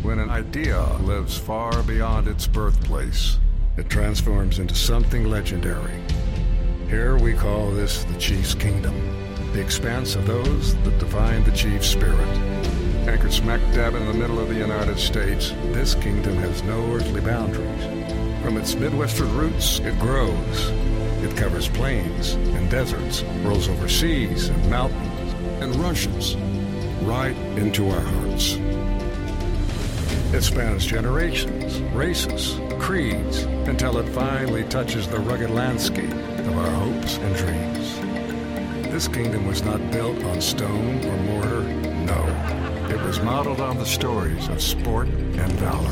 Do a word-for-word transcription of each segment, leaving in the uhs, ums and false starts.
When an idea lives far beyond its birthplace, it transforms into something legendary. Here we call this the Chiefs' Kingdom, the expanse of those that define the Chiefs' spirit. Anchored smack dab in the middle of the United States, this kingdom has no earthly boundaries. From its Midwestern roots, it grows. It covers plains and deserts, rolls over seas and mountains, and rushes right into our hearts. It spans generations, races, creeds, until it finally touches the rugged landscape of our hopes and dreams. This kingdom was not built on stone or mortar, no. It was modeled on the stories of sport and valor.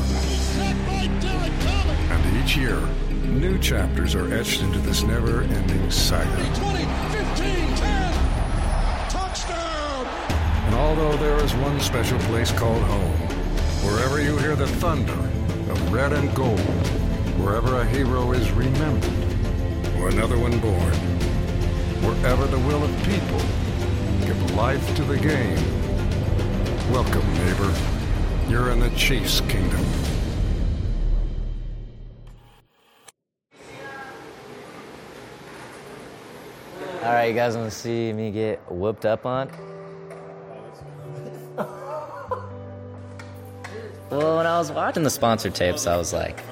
And each year, new chapters are etched into this never-ending saga. twenty, fifteen, ten, touchdown! And although there is one special place called home, wherever you hear the thunder of red and gold, wherever a hero is remembered, or another one born, wherever the will of people give life to the game. Welcome, neighbor. You're in the Chiefs' Kingdom. All right, you guys want to see me get whooped up on? Well, when I was watching the sponsor tapes, I was like,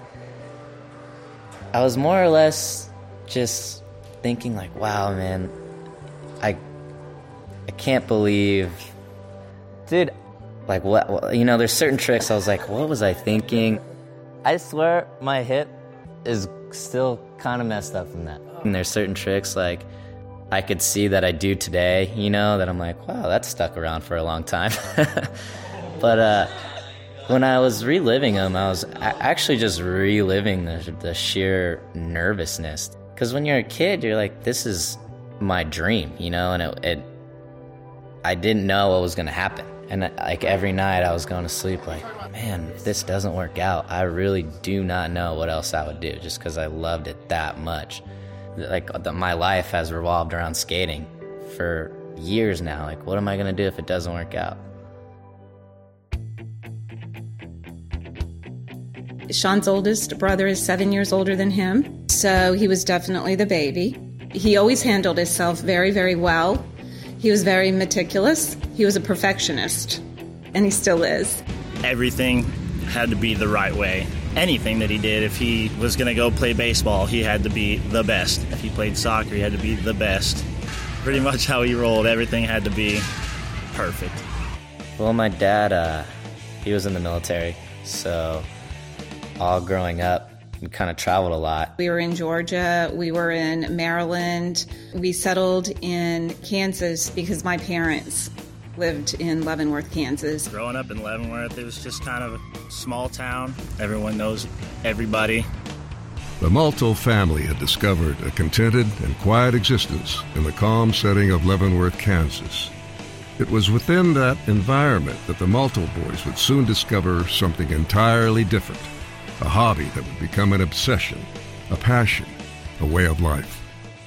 I was more or less just thinking like, wow, man, I, I can't believe, dude, like what, you know, there's certain tricks I was like, what was I thinking? I swear my hip is still kind of messed up from that. And there's certain tricks like I could see that I do today, you know, that I'm like, wow, that's stuck around for a long time. But, uh, when I was reliving them, I was actually just reliving the, the sheer nervousness. Because when you're a kid, you're like, this is my dream, you know? And it, it I didn't know what was going to happen. And like every night I was going to sleep like, man, if this doesn't work out, I really do not know what else I would do just because I loved it that much. Like the, my life has revolved around skating for years now. Like, what am I going to do if it doesn't work out? Sean's oldest brother is seven years older than him, so he was definitely the baby. He always handled himself very, very well. He was very meticulous. He was a perfectionist, and he still is. Everything had to be the right way. Anything that he did, if he was going to go play baseball, he had to be the best. If he played soccer, he had to be the best. Pretty much how he rolled, everything had to be perfect. Well, my dad, uh, he was in the military, so all growing up, we kind of traveled a lot. We were in Georgia, we were in Maryland. We settled in Kansas because my parents lived in Leavenworth, Kansas. Growing up in Leavenworth, it was just kind of a small town. Everyone knows everybody. The Malto family had discovered a contented and quiet existence in the calm setting of Leavenworth, Kansas. It was within that environment that the Malto boys would soon discover something entirely different. A hobby that would become an obsession, a passion, a way of life.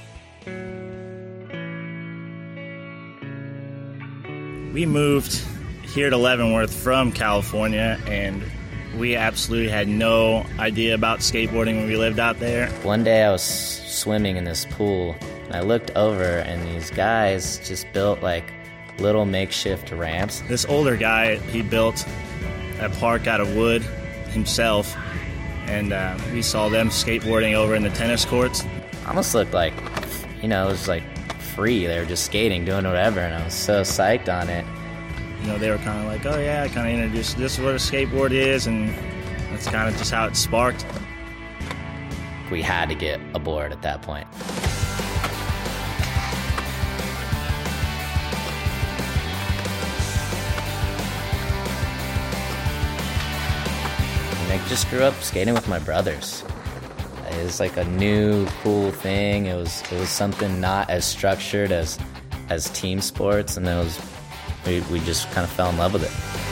We moved here to Leavenworth from California, and we absolutely had no idea about skateboarding when we lived out there. One day I was swimming in this pool, and I looked over, and these guys just built like little makeshift ramps. This older guy, he built a park out of wood himself. And uh, we saw them skateboarding over in the tennis courts. Almost looked like, you know, it was like free. They were just skating, doing whatever, and I was so psyched on it. You know, they were kind of like, oh yeah, kind of introduced, this is what a skateboard is, and that's kind of just how it sparked. We had to get aboard at that point. I just grew up skating with my brothers. It was like a new, cool thing. It was it was something not as structured as as team sports, and it was we we just kind of fell in love with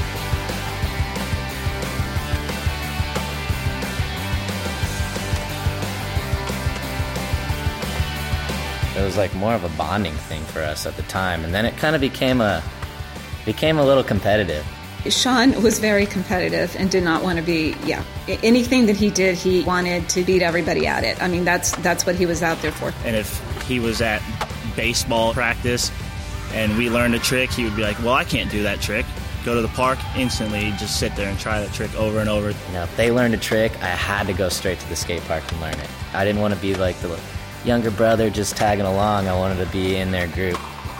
it. It was like more of a bonding thing for us at the time, and then it kind of became a became a little competitive. Sean was very competitive and did not want to be, yeah, anything that he did, he wanted to beat everybody at it. I mean, that's that's what he was out there for. And if he was at baseball practice and we learned a trick, he would be like, well, I can't do that trick. Go to the park, instantly just sit there and try that trick over and over. You know, if they learned a trick, I had to go straight to the skate park and learn it. I didn't want to be like the younger brother just tagging along. I wanted to be in their group.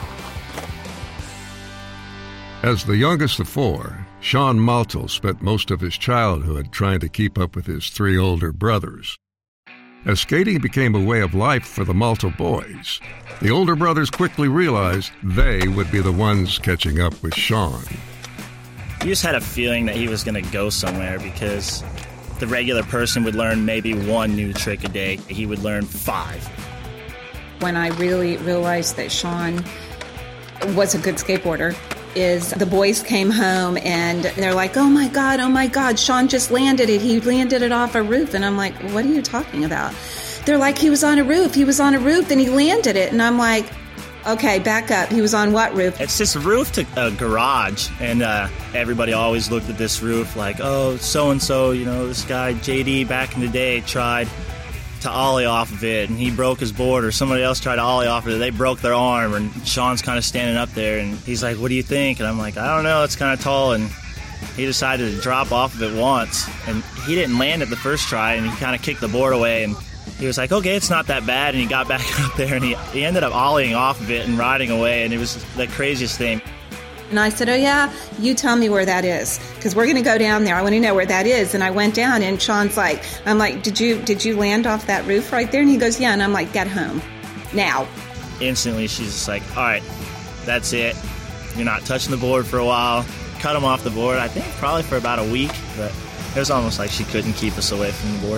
As the youngest of four, Sean Malto spent most of his childhood trying to keep up with his three older brothers. As skating became a way of life for the Malto boys, the older brothers quickly realized they would be the ones catching up with Sean. You just had a feeling that he was going to go somewhere, because the regular person would learn maybe one new trick a day. He would learn five. When I really realized that Sean was a good skateboarder is the boys came home and they're like, oh my God, oh my God, Sean just landed it. He landed it off a roof. And I'm like, what are you talking about? They're like, he was on a roof. He was on a roof and he landed it. And I'm like, okay, back up. He was on what roof? It's this roof to a garage. And uh, everybody always looked at this roof like, oh, so-and-so, you know, this guy J D back in the day tried to ollie off of it and he broke his board, or somebody else tried to ollie off of it. They broke their arm, and Sean's kind of standing up there and he's like, what do you think? And I'm like, I don't know, it's kind of tall. And he decided to drop off of it once, and he didn't land it the first try, and he kind of kicked the board away, and he was like, okay, it's not that bad. And he got back up there and he, he ended up ollieing off of it and riding away, and it was the craziest thing. And I said, oh yeah, you tell me where that is, because we're going to go down there. I want to know where that is. And I went down, and Sean's like, I'm like, did you did you land off that roof right there? And he goes, yeah. And I'm like, get home now. Instantly, she's just like, all right, that's it. You're not touching the board for a while. Cut him off the board, I think probably for about a week, but it was almost like she couldn't keep us away from the board.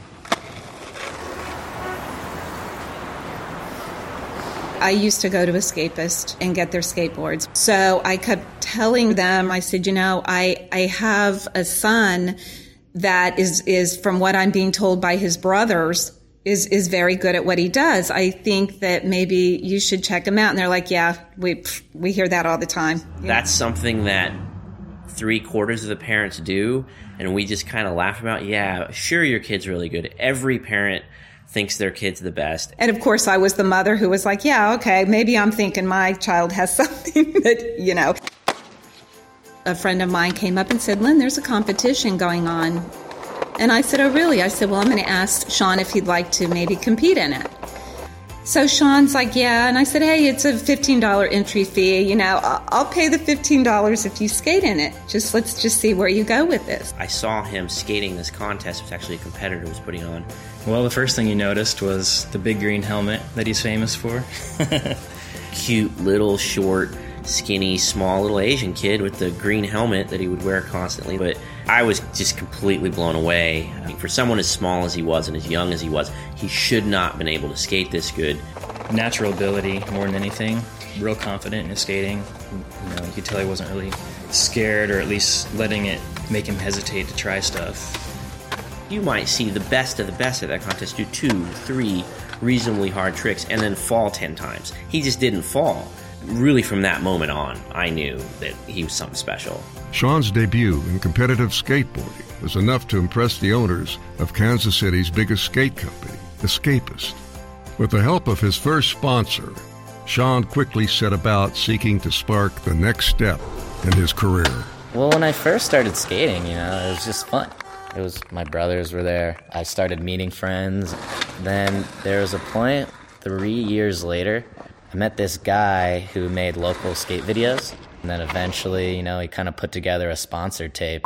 I used to go to Escapist and get their skateboards. So I kept telling them, I said, you know, I, I have a son that is, is, from what I'm being told by his brothers, is, is very good at what he does. I think that maybe you should check him out. And they're like, yeah, we, we hear that all the time. That's something that three quarters of the parents do. And we just kind of laugh about, yeah, sure, your kid's really good. Every parent thinks their kid's the best. And of course, I was the mother who was like, yeah, okay, maybe I'm thinking my child has something that, you know. A friend of mine came up and said, Lynn, there's a competition going on. And I said, oh, really? I said, well, I'm going to ask Sean if he'd like to maybe compete in it. So Sean's like, yeah. And I said, hey, it's a fifteen dollars entry fee. You know, I'll pay the fifteen dollars if you skate in it. Just let's just see where you go with this. I saw him skating this contest. It was actually a competitor was putting on. Well, the first thing you noticed was the big green helmet that he's famous for. Cute, little, short, skinny, small little Asian kid with the green helmet that he would wear constantly. But I was just completely blown away. I mean, for someone as small as he was and as young as he was, he should not have been able to skate this good. Natural ability more than anything. Real confident in his skating. You know, you could tell he wasn't really scared, or at least letting it make him hesitate to try stuff. You might see the best of the best at that contest do two, three reasonably hard tricks and then fall ten times. He just didn't fall. Really, from that moment on, I knew that he was something special. Sean's debut in competitive skateboarding was enough to impress the owners of Kansas City's biggest skate company, Escapist. With the help of his first sponsor, Sean quickly set about seeking to spark the next step in his career. Well, when I first started skating, you know, it was just fun. It was, my brothers were there. I started meeting friends. Then there was a point, three years later, I met this guy who made local skate videos. And then eventually, you know, he kind of put together a sponsored tape.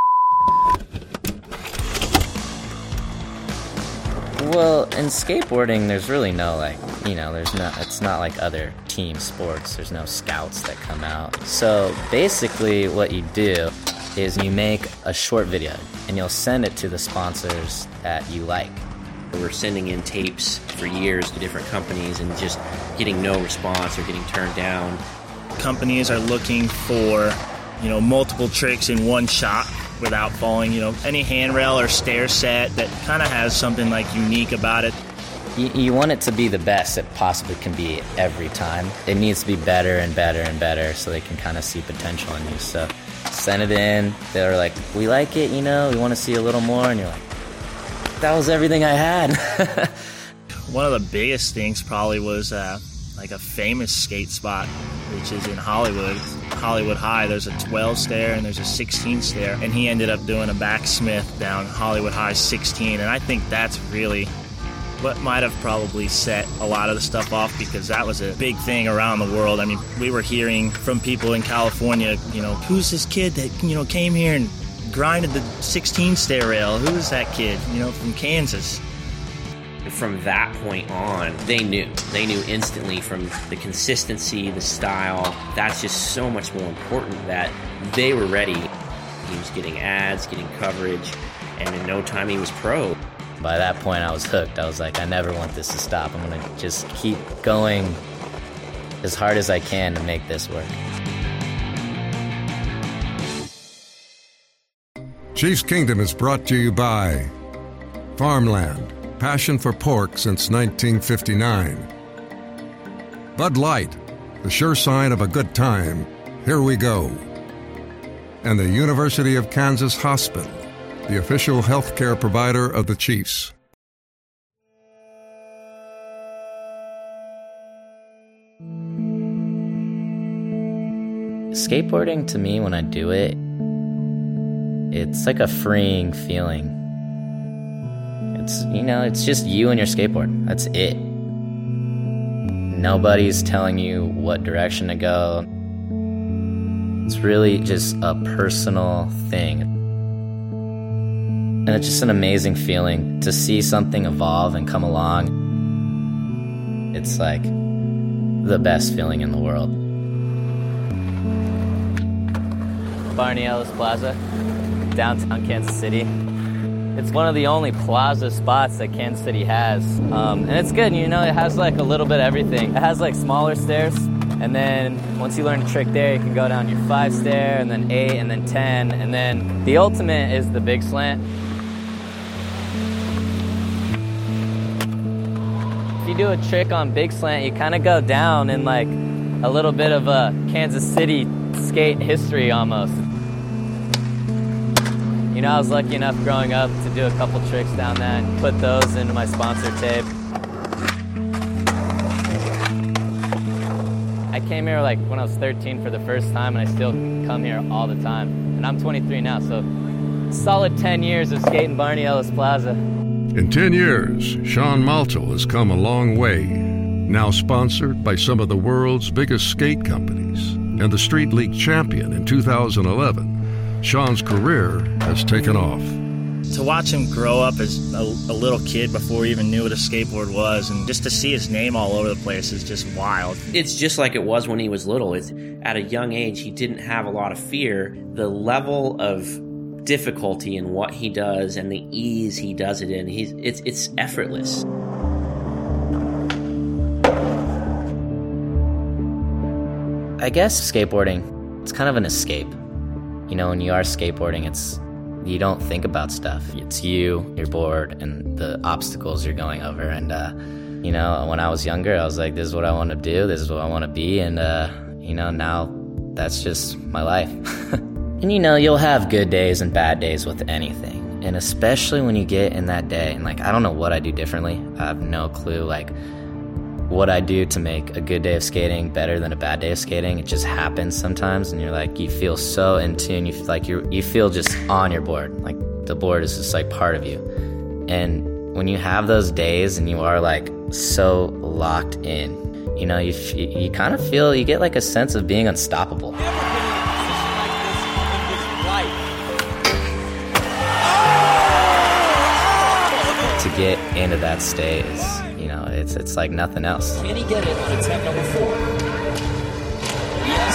Well, in skateboarding, there's really no, like, you know, there's not, it's not like other team sports. There's no scouts that come out. So basically what you do is you make a short video and you'll send it to the sponsors that you like. We're sending in tapes for years to different companies and just getting no response or getting turned down. Companies are looking for, you know, multiple tricks in one shot without falling. You know, any handrail or stair set that kind of has something like unique about it. You, you want it to be the best it possibly can be every time. It needs to be better and better and better so they can kind of see potential in you. So sent it in. They were like, we like it, you know, we want to see a little more. And you're like, that was everything I had. One of the biggest things probably was uh, like a famous skate spot, which is in Hollywood. Hollywood High, there's a twelve stair and there's a sixteen stair, and he ended up doing a backsmith down Hollywood High sixteen, and I think that's really what might have probably set a lot of the stuff off, because that was a big thing around the world. I mean, we were hearing from people in California, you know, who's this kid that, you know, came here and grinded the sixteen stair rail? Who is that kid, you know, from Kansas? From that point on, they knew. They knew instantly from the consistency, the style. That's just so much more important that they were ready. He was getting ads, getting coverage, and in no time he was pro. By that point, I was hooked. I was like, I never want this to stop. I'm going to just keep going as hard as I can to make this work. Chiefs Kingdom is brought to you by Farmland. Passion for pork since nineteen fifty-nine. Bud Light, the sure sign of a good time. Here we go. And the University of Kansas Hospital, the official healthcare provider of the Chiefs. Skateboarding, to me, when I do it, it's like a freeing feeling. It's, you know, it's just you and your skateboard. That's it. Nobody's telling you what direction to go. It's really just a personal thing. And it's just an amazing feeling to see something evolve and come along. It's like the best feeling in the world. Barney Ellis Plaza, downtown Kansas City. It's one of the only plaza spots that Kansas City has. Um, and it's good, you know, it has like a little bit of everything. It has like smaller stairs, and then once you learn a trick there, you can go down your five stair, and then eight, and then ten, and then the ultimate is the big slant. If you do a trick on big slant, you kind of go down in like a little bit of a Kansas City skate history almost. You know, I was lucky enough growing up to do a couple tricks down that and put those into my sponsor tape. I came here like when I was thirteen for the first time, and I still come here all the time. And I'm twenty-three now, so solid ten years of skating Barney Ellis Plaza. In ten years, Sean Malto has come a long way. Now sponsored by some of the world's biggest skate companies and the Street League champion in two thousand eleven. Sean's career has taken off. To watch him grow up as a, a little kid before he even knew what a skateboard was, and just to see his name all over the place is just wild. It's just like it was when he was little. It's, at a young age, he didn't have a lot of fear. The level of difficulty in what he does and the ease he does it in, he's, it's, it's effortless. I guess skateboarding, it's kind of an escape. You know, when you are skateboarding, it's you don't think about stuff. It's you, your board, and the obstacles you're going over. And, uh, you know, when I was younger, I was like, this is what I want to do. This is what I want to be. And, uh, you know, now that's just my life. And, you know, you'll have good days and bad days with anything. And especially when you get in that day. And, like, I don't know what I do differently. I have no clue, like, what I do to make a good day of skating better than a bad day of skating. It just happens sometimes, and you're like, you feel so in tune. You feel like you you feel just on your board. Like the board is just like part of you. And when you have those days and you are like so locked in, you know, you you, you kind of feel you get like a sense of being unstoppable. Never been in a position like this in his life. To get into that stage, you know, it's it's like nothing else. Can he get it on attempt number four? Yes,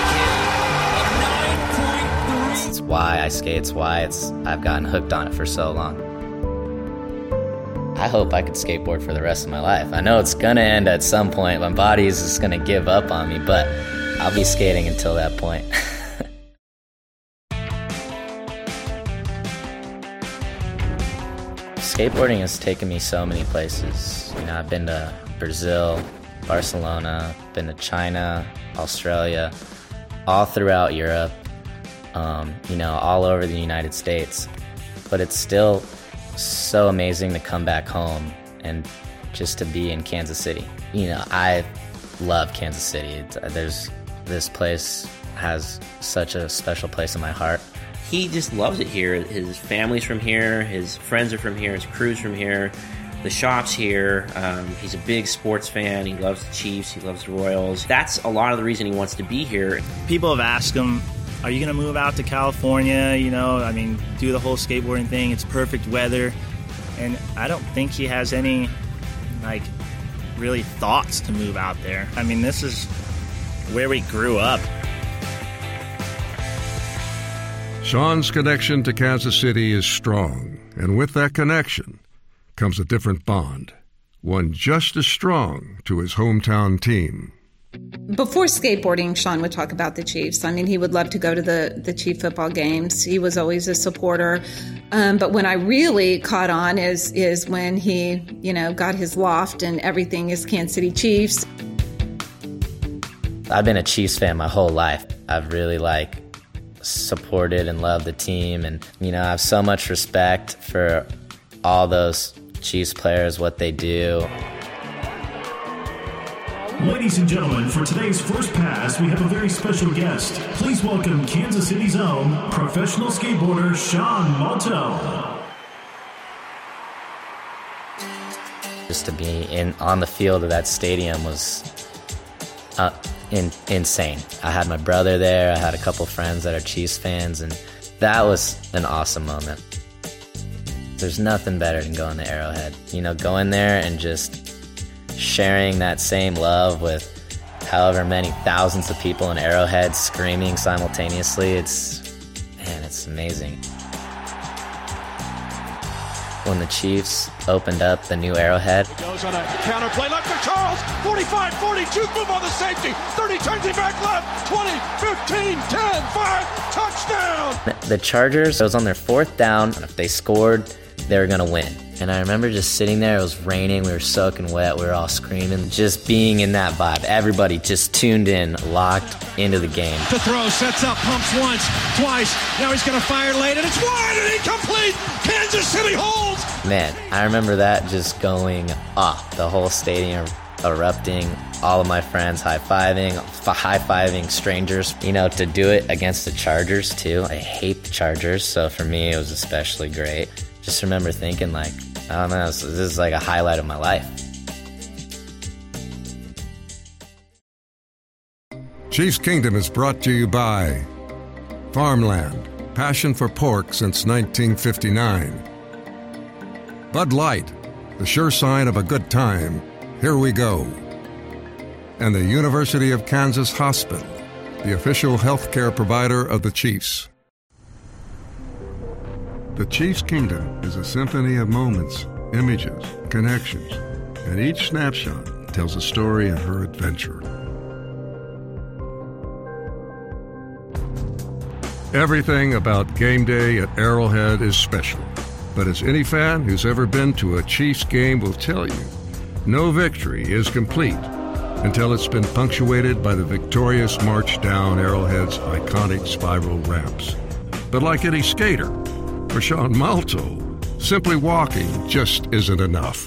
he can. A nine point three. It's why I skate. It's why it's I've gotten hooked on it for so long. I hope I could skateboard for the rest of my life. I know it's gonna end at some point. My body is just gonna give up on me, but I'll be skating until that point. Skateboarding has taken me so many places. You know, I've been to Brazil, Barcelona, been to China, Australia, all throughout Europe. um, you know, all over the United States. But it's still so amazing to come back home and just to be in Kansas City. You know, I love Kansas City. It's, there's this place has such a special place in my heart. He just loves it here. His family's from here, his friends are from here, his crew's from here, the shop's here. Um, he's a big sports fan. He loves the Chiefs. He loves the Royals. That's a lot of the reason he wants to be here. People have asked him, are you going to move out to California? You know, I mean, do the whole skateboarding thing. It's perfect weather. And I don't think he has any, like, really thoughts to move out there. I mean, this is where we grew up. Sean's connection to Kansas City is strong, and with that connection comes a different bond, one just as strong to his hometown team. Before skateboarding, Sean would talk about the Chiefs. I mean, he would love to go to the, the Chief football games. He was always a supporter. Um, but when I really caught on is is when he, you know, got his loft and everything is Kansas City Chiefs. I've been a Chiefs fan my whole life. I've really, like, supported and loved the team, and you know, I have so much respect for all those Chiefs players, what they do. Ladies and gentlemen, for today's first pass, we have a very special guest. Please welcome Kansas City's own professional skateboarder, Sean Malto. Just to be in on the field of that stadium was uh, in, insane. I had my brother there. I had a couple friends that are Chiefs fans, and that was an awesome moment. There's nothing better than going to Arrowhead. You know, going there and just sharing that same love with however many thousands of people in Arrowhead screaming simultaneously. It's, man, it's amazing. When the Chiefs opened up the new Arrowhead, He goes on a counter play left to Charles. forty-five, forty-two, move on the safety. thirty, turns it back left. twenty, fifteen, ten, five, touchdown. the Chargers, it was on their fourth down, and if they scored, they were going to win. And I remember just sitting there, it was raining, we were soaking wet, we were all screaming, just being in that vibe. Everybody just tuned in, locked into the game. The throw, sets up, pumps once, twice. Now he's going to fire late, and it's wide and incomplete. Kansas City holds. Man, I remember that just going off. The whole stadium erupting, all of my friends high-fiving, high-fiving strangers. You know, to do it against the Chargers, too. I hate the Chargers, so for me, it was especially great. Just remember thinking, like, I don't know, this is like a highlight of my life. Chiefs Kingdom is brought to you by Farmland, passion for pork since nineteen fifty-nine. Bud Light, the sure sign of a good time. Here we go. And the University of Kansas Hospital, the official healthcare provider of the Chiefs. The Chiefs Kingdom is a symphony of moments, images, connections, and each snapshot tells a story of her adventure. Everything about game day at Arrowhead is special, but as any fan who's ever been to a Chiefs game will tell you, no victory is complete until it's been punctuated by the victorious march down Arrowhead's iconic spiral ramps. But like any skater, for Sean Malto, simply walking just isn't enough.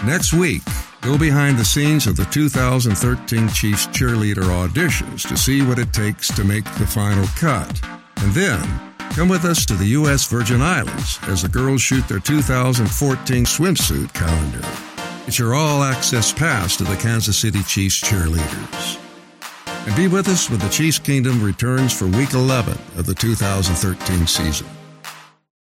Next week, go behind the scenes of the two thousand thirteen Chiefs cheerleader auditions to see what it takes to make the final cut. And then, come with us to the U S Virgin Islands as the girls shoot their two thousand fourteen swimsuit calendar. It's your all-access pass to the Kansas City Chiefs cheerleaders. And be with us when the Chiefs Kingdom returns for Week eleven of the two thousand thirteen season.